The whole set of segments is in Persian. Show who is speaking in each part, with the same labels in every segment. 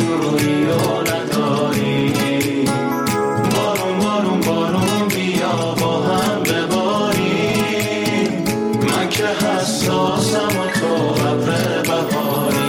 Speaker 1: دوری و نداری. بارون بارون بارون بیا با هم بباریم، من که حساسم و تو ابر بهاری.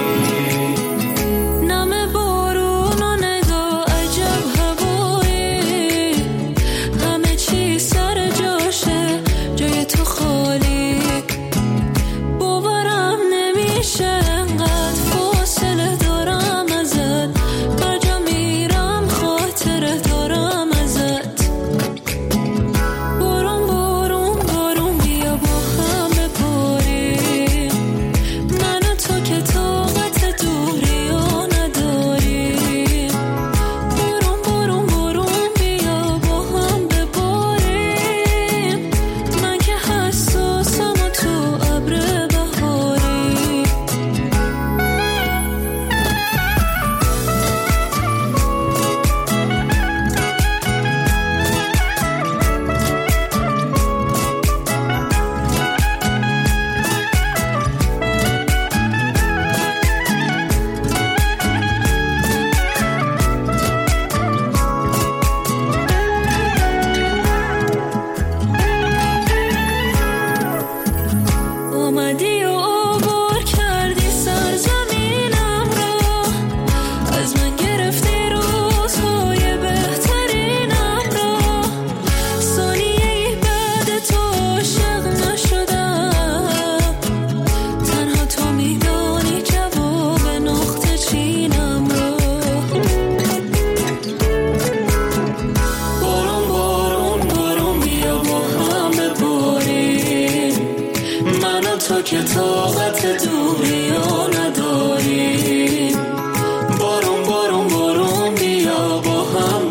Speaker 1: تو که طاقت دوری و نداری. بارون بارون بارون بیا با هم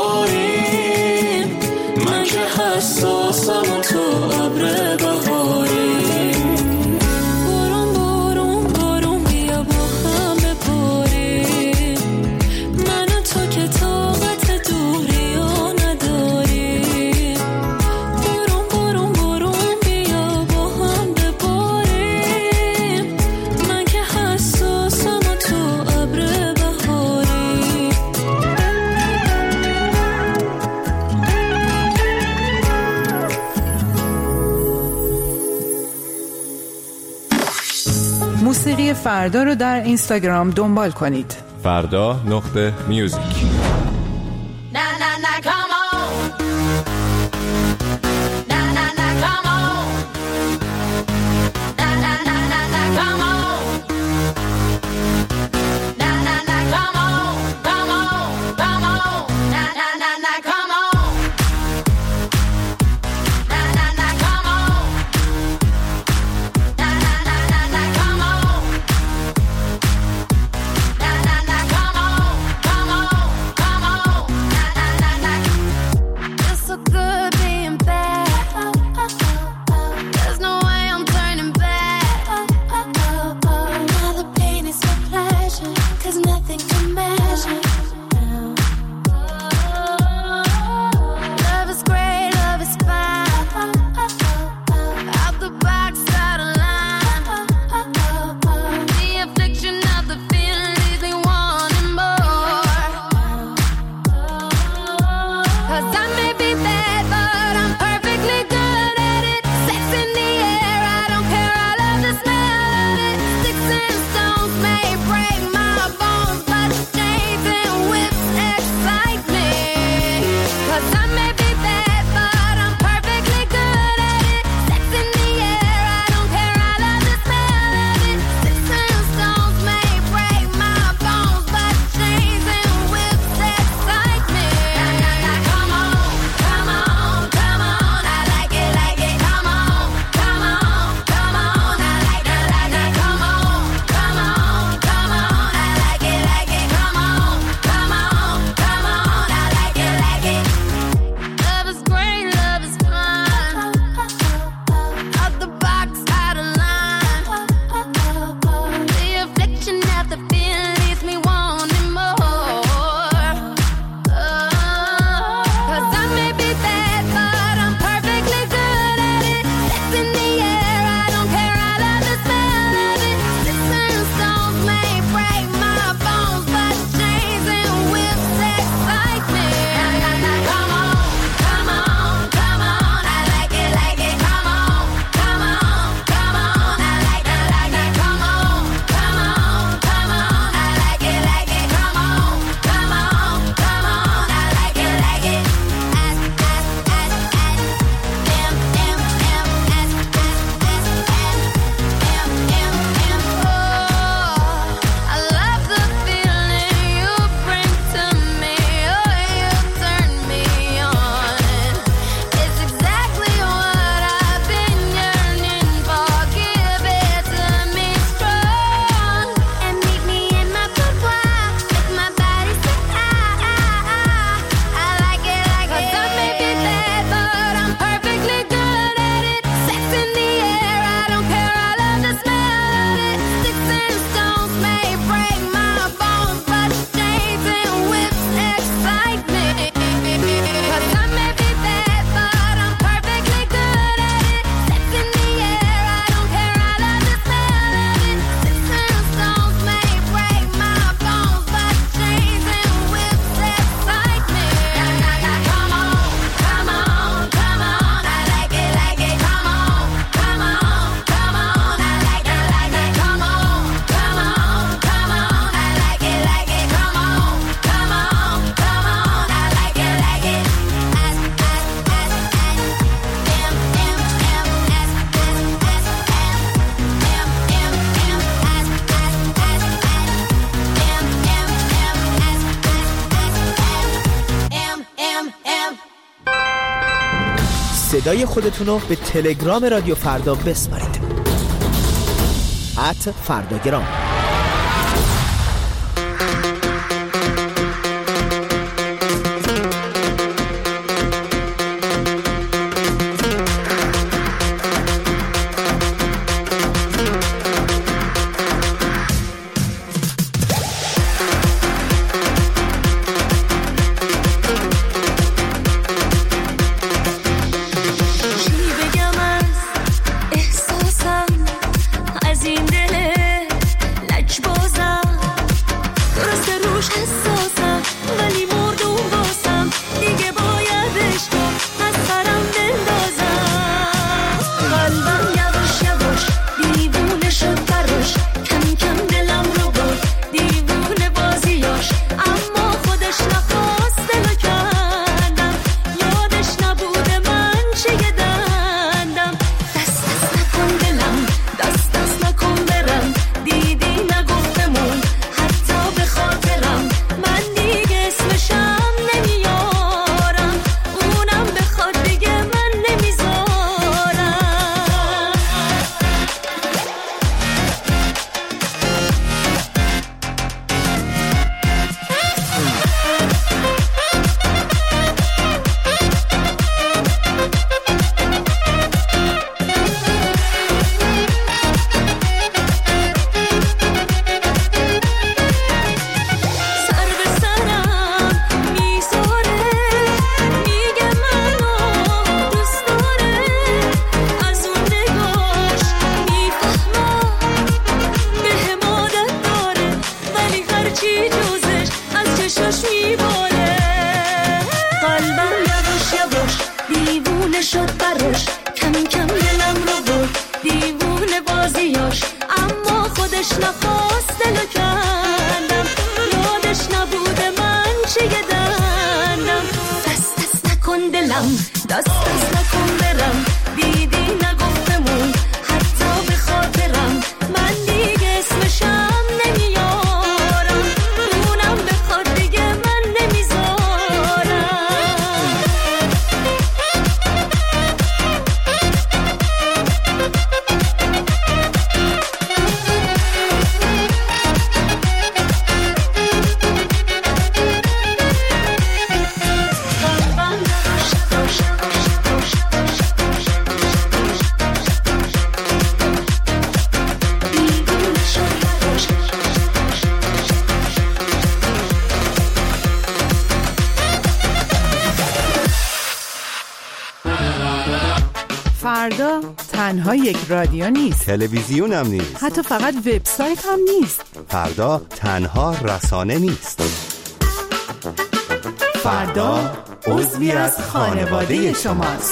Speaker 1: بباریم، من که حساسم و تو ابر بهاری. بارون بارون بارون بیا با هم بباریم، من و تو که طاقت دوری و نداری. بارون بارون بارون بیا با هم بباریم، من که حساسم و تو ابر بهاری.
Speaker 2: موسیقی فردا رو در اینستاگرام دنبال کنید.
Speaker 3: فردا.music.
Speaker 4: صدای خودتونو به تلگرام رادیو فردا بسپارید. @فرداگرام.
Speaker 2: فردا تنها یک رادیو نیست،
Speaker 5: تلویزیون هم نیست،
Speaker 2: حتی فقط وبسایت هم نیست.
Speaker 5: فردا تنها رسانه نیست.
Speaker 2: فردا عضوی از خانواده شماست.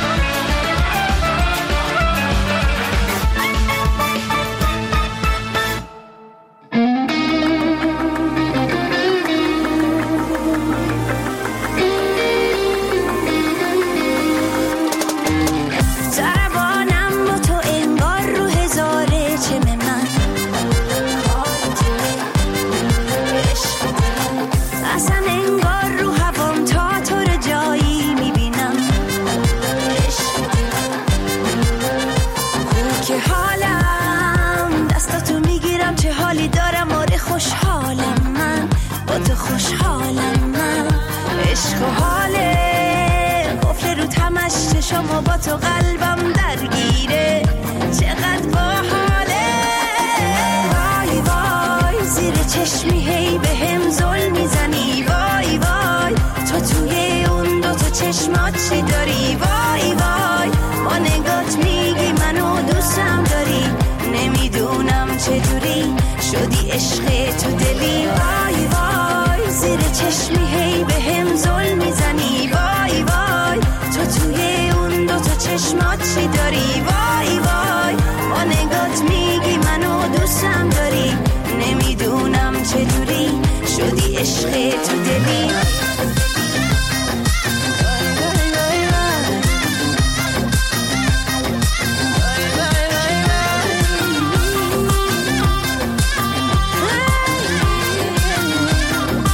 Speaker 6: شما با تو قلبم درگیره، چقدر باحاله. وای وای زیر چشمی هی به هم ظلم میزنی، وای وای تو توی اون دو تا چشمات چی داری؟ وای وای با نگات میگی منو دوستم داری، نمیدونم چجوری شدی عشق تو دلی. وای وای زیر چشمی هی به هم ظلم میزنی، وای وای تو توی اون دو تا چشمات چی داری؟ وای وای با نگات میگی منو دوستم داری، نمیدونم چجوری شدی عشق تو دلی.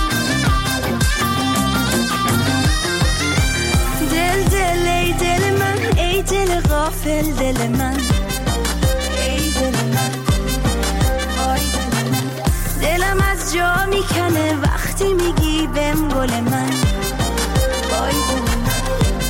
Speaker 6: دل دل ای دل من دل من، ای دل من، وای دل من. دلم از جا میکنه وقتی میگی بهم گل من، وای دل من.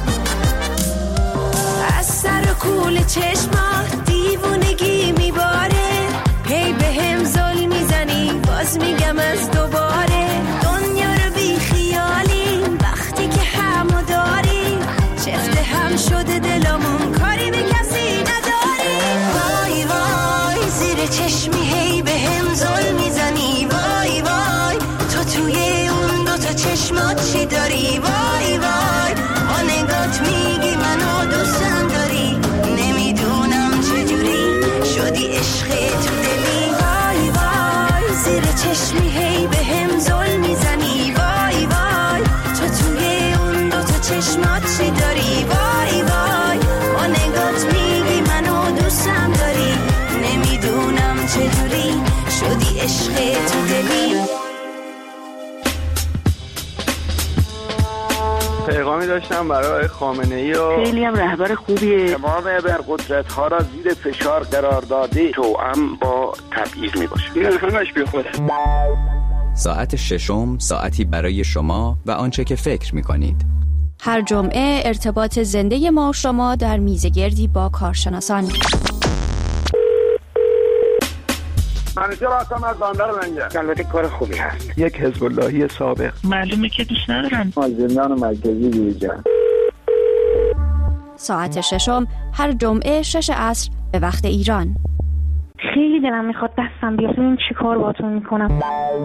Speaker 6: از سر و کول چشمات دیوونگی میباره، هی بهم زل میزنی باز میگم از دوباره. دنیا رو بی خیالی وقتی که همو داری، چفت هم شده دلمون کاری به کسی نداری. وای وای زیر چشمی هی بهم زل میزنی، وای وای تو توی اون دوتا چشمات چی داری؟ وای وای با نگات میگی منو دوستم داری، نمیدونم چجوری شدی عشق تو دلی. وای وای زیر چشمی هی بهم زل میزنی، وای وای تو توی اون دوتا چشمات چی داری؟ وای وای با نگات میگی منو دوستم داری، نمیدونم چجوری شدی عشق تو دلی.
Speaker 7: پیغامی داشتم برای خامنه‌ای و
Speaker 8: خیلی هم رهبر خوبیه،
Speaker 7: تمام ابرقدرت‌ها را زیر فشار قرار داده، توأم با تبعیض میباشه. این همش بیخوده.
Speaker 9: ساعت ششم، ساعتی برای شما و آنچه که فکر می‌کنید.
Speaker 10: هر جمعه ارتباط زنده ما و شما در میزگردی با کارشناسان.
Speaker 7: منیژه راستم از باندر منجه. البته کار خوبی هست. یک حزب اللهی سابق.
Speaker 8: معلومه که دوست ندارن.
Speaker 7: زندان مرکزی بیرجان.
Speaker 10: ساعت ششم هر جمعه 6 عصر به وقت ایران.
Speaker 8: خیلی دلم میخواد دستم بیاد، این چی کار باهاتون میکنم.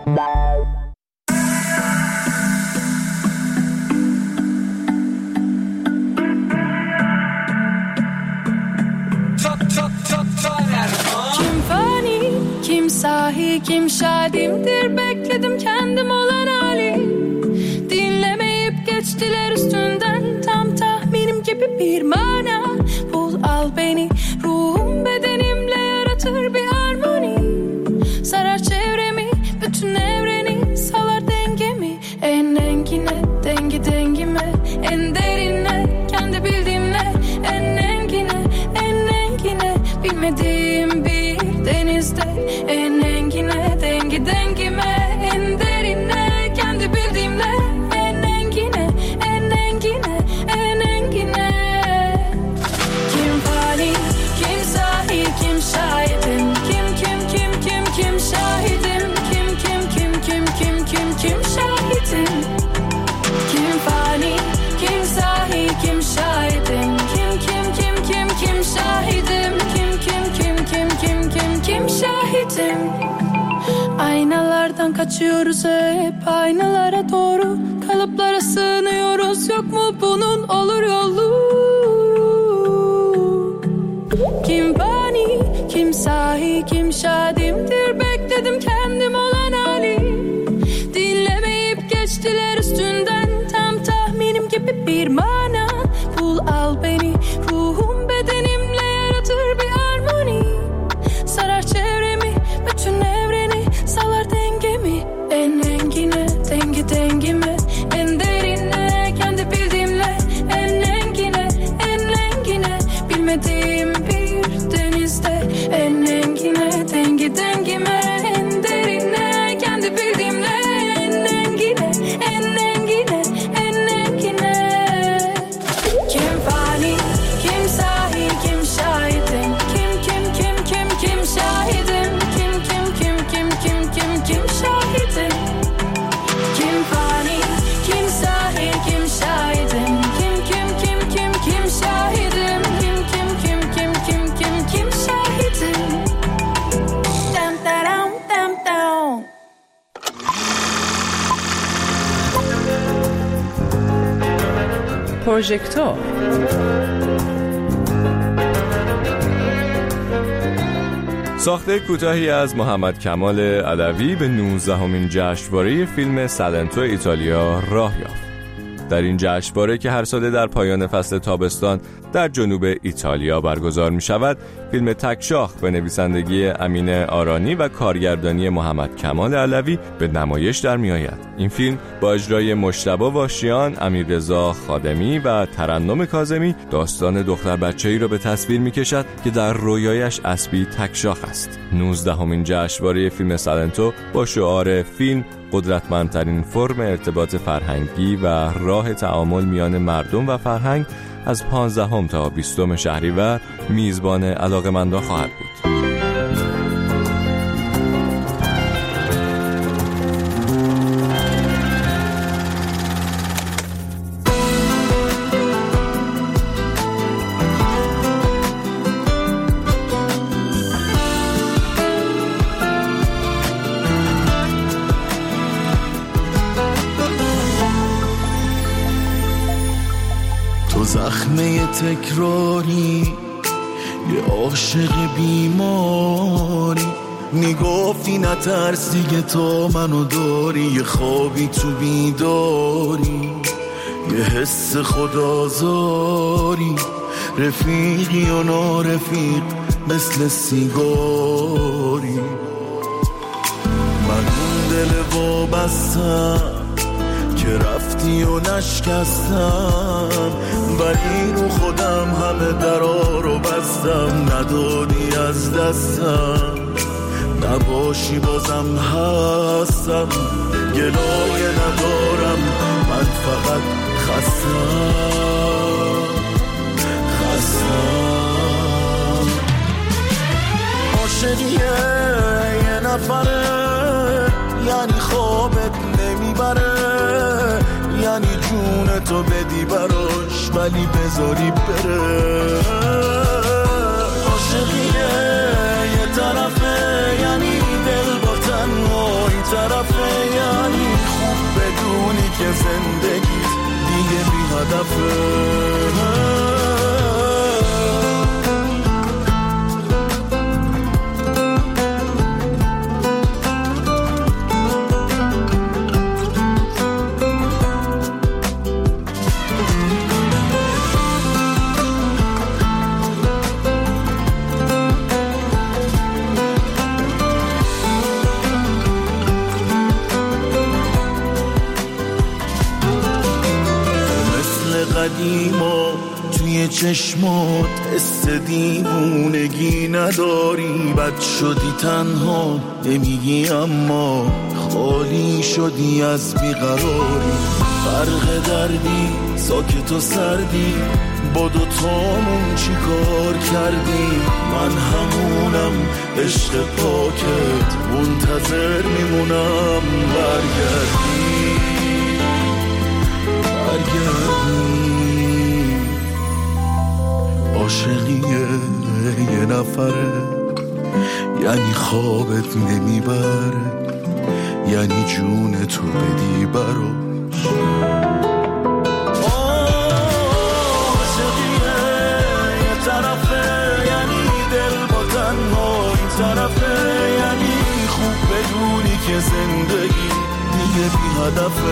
Speaker 11: Kim fani, kim sahi, kim şadimdir, bekledim kendim olan hali. Dinlemeyip geçtiler üstünden, tam tahminim gibi bir mana. Bul al beni, ruhum bedenimle yaratır bir harmoni. Sarar çevremi, bütün evreni, salar dengemi. En engine, dengi dengime, en derine, kendi bildiğimle. En engine, en engine, bilmediğim bir denizde. En engine, dengi dengime, en derine, kendi bildiğimle. En engine, en engine, en engine. Kim fani, kim sahi, kim şahidim, kim kim kim kim kim şahidim, kim kim kim kim kim kim kim şahidim. Kim fani, kim sahi, kim şahidim, kim kim kim kim kim şahidim, kim kim kim kim kim kim kim şahidim. Aynalardan kaçıyoruz hep aynalara doğru, kalıplara sığınıyoruz, yok mu bunun olur yolu? Kim fani, kim sahi, kim şadimdir, bekledim kendim olan hali. Dinlemeyip geçtiler üstünden, tam tahminim gibi bir mana. Bul al beni, ruhum bedenimle yaratır bir harmoni. Sarar çevremi, bütün evreni, salar dengemi. En engine, dengi dengime, en derine, kendi bildiğimle. En engine, en engine, bilmediğim bir denizde. En engine, dengi dengime, en derine, kendi bildiğimle. En engine, en engine, en engine. Kim fani, kim sahi, kim şahidim, kim kim kim kim kim şahidim, kim kim kim kim kim kim kim şahidim. Kim fani, kim sahi, kim şahidim, kim kim kim kim kim şahidim, kim kim kim kim kim kim kim şahidim. Dam dam dam dam.
Speaker 2: پروژکتور
Speaker 3: ساخته کوتاهی از محمد کمال عدوی به 19مین جشنواره فیلم سالنتو ایتالیا راه یافت. در این جشنواره که هر ساله در پایان فصل تابستان در جنوب ایتالیا برگزار می شود، فیلم تکشاخ به نویسندگی امین آرانی و کارگردانی محمد کمال علوی به نمایش در می آید. این فیلم با اجرای مجتبی واشیان، امیررضا خادمی و ترنم کاظمی داستان دختر بچه‌ای را به تصویر می کشد که در رویایش اسبی تکشاخ است. 19مین جشنواره فیلم سالنتو با شعار فیلم قدرتمندترین فرم ارتباط فرهنگی و راه تعامل میان مردم و فرهنگ از 15 تا 20 شهریور میزبان علاقه‌مندان خواهد بود.
Speaker 1: زخمه تکراری یه عاشق بیماری میگفتی نترس دیگه تا منو داری، یه خوابی تو بیداری، یه حس خدازاری، رفیقی و نارفیق مثل سیگاری. من اون دل وابستم که رفتی و نشکستم، ولی رو خودم همه درا رو بستم، ندادی از دستم، نباشی بازم هستم، گلایه ندارم، من فقط خستم. عاشقیه یه نفره، یعنی خوابت نمیبره، یعنی جون تو بدی براش ولی بذاری بره. عاشقیه یه طرفه، یعنی دل با تنهایی طرفه، یعنی خوب بدونی که زندگی دیگه بی هدفه. قدیما توی چشمات حس دیوونگی نداری، بد شدی تنها نمیگی اما خالی شدی از بیقراری. فرق دردی ساکت و سردی، با دوتامون چی کار کردی؟ من همونم عشق پاکت، منتظر میمونم برگردی. عاشقیه یه نفره، یعنی خوابت نمیبره، یعنی جون تو بدی براش. عاشقیه یه طرفه، یعنی دل با تنهایی طرفه، یعنی خوب بدونی که زندگی دیگه بی هدفه.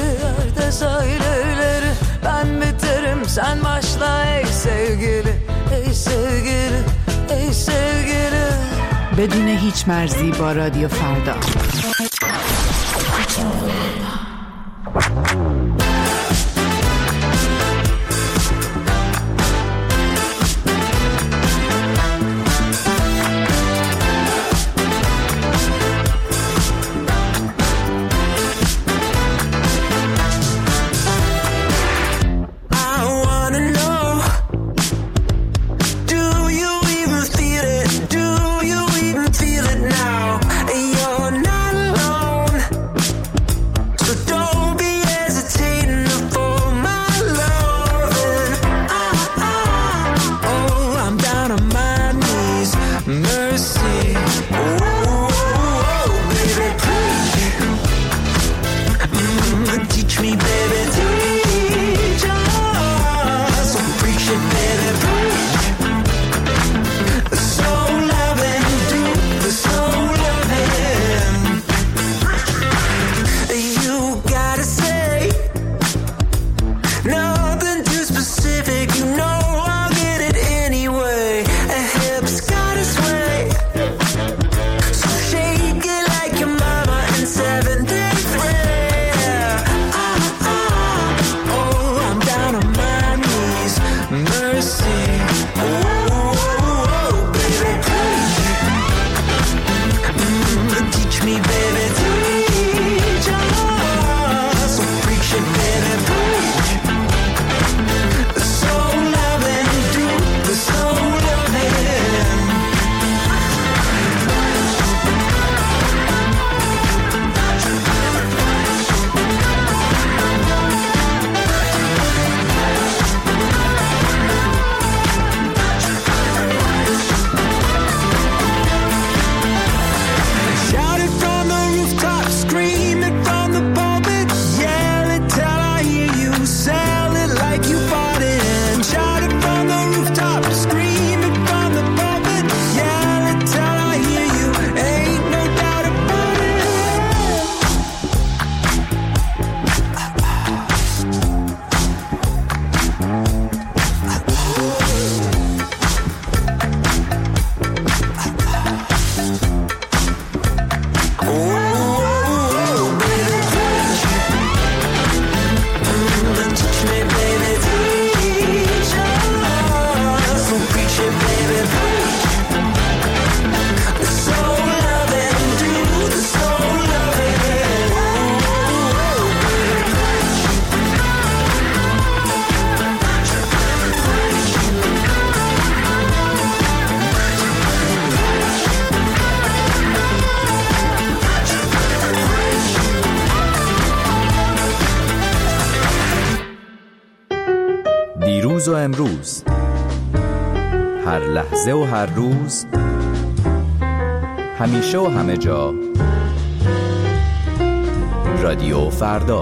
Speaker 11: Sen başla ey sevgili,
Speaker 1: ای sevgilim ای sevgilim.
Speaker 2: بدون هیچ مرزی با رادیو فردا.
Speaker 9: دیروز و امروز، هر لحظه و هر روز، همیشه و همه جا، رادیو فردا.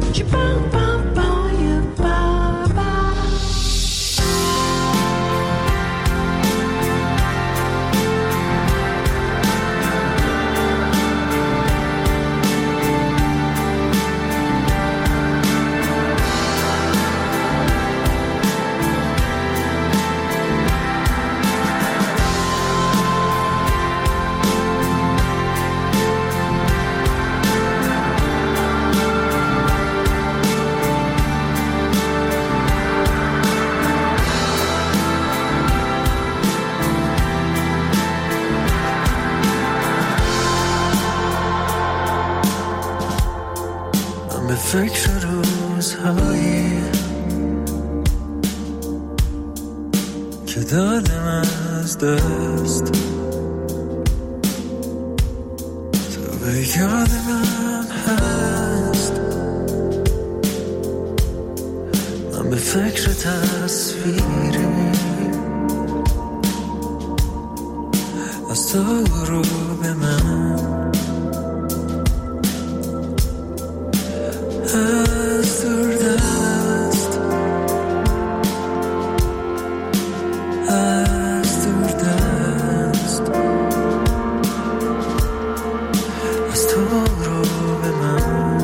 Speaker 1: فکر روزهایی که دادم از دست، تو به یاد من هست. من به فکر تصویری از تو رو به من، از دور دست، از دور دست، از تو رو به من.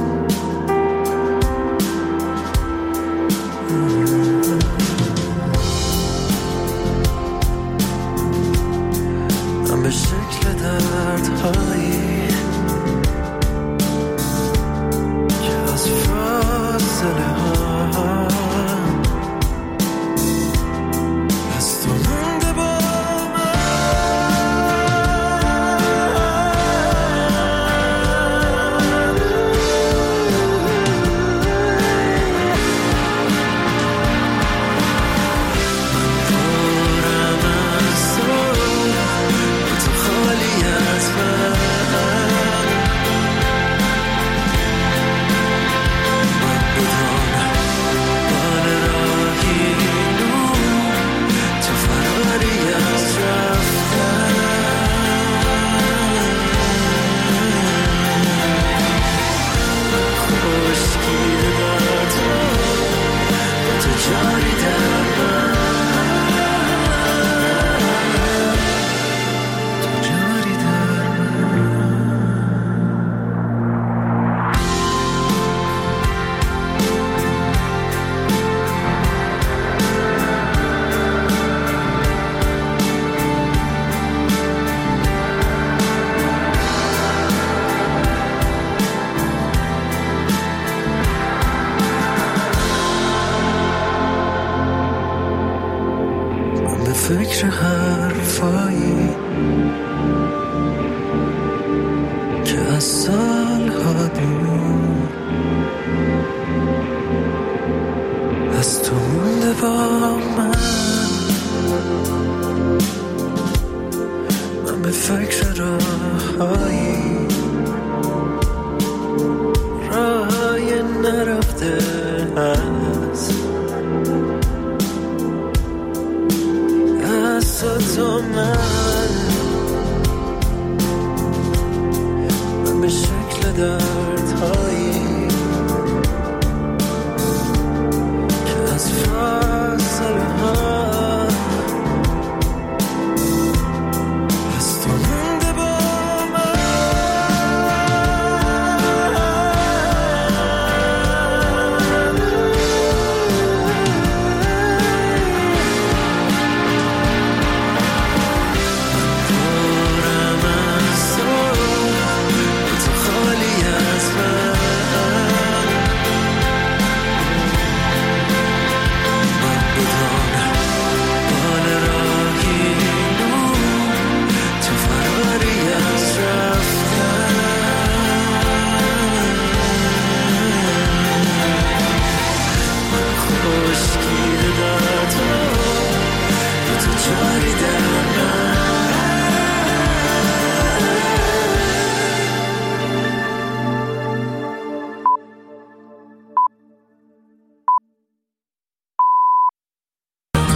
Speaker 1: فکر حرفایی که از سالها دور از تو مونده با من به فکر راههای نرفته هست از تو من